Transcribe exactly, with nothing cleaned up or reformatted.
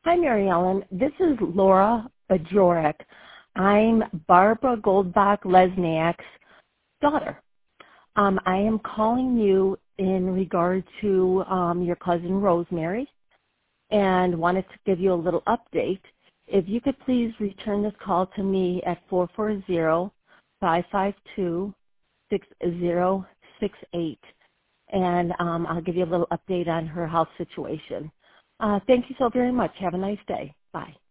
Hi, Mary Ellen. This is Laura Bajorek. I'm Barbara Goldbach-Lesniak's daughter. Um, I am calling you in regard to um, your cousin Rosemary and wanted to give you a little update. If you could please return this call to me at four four zero, five five two, six zero six eight, and um, I'll give you a little update on her health situation. Uh, thank you so very much. Have a nice day. Bye.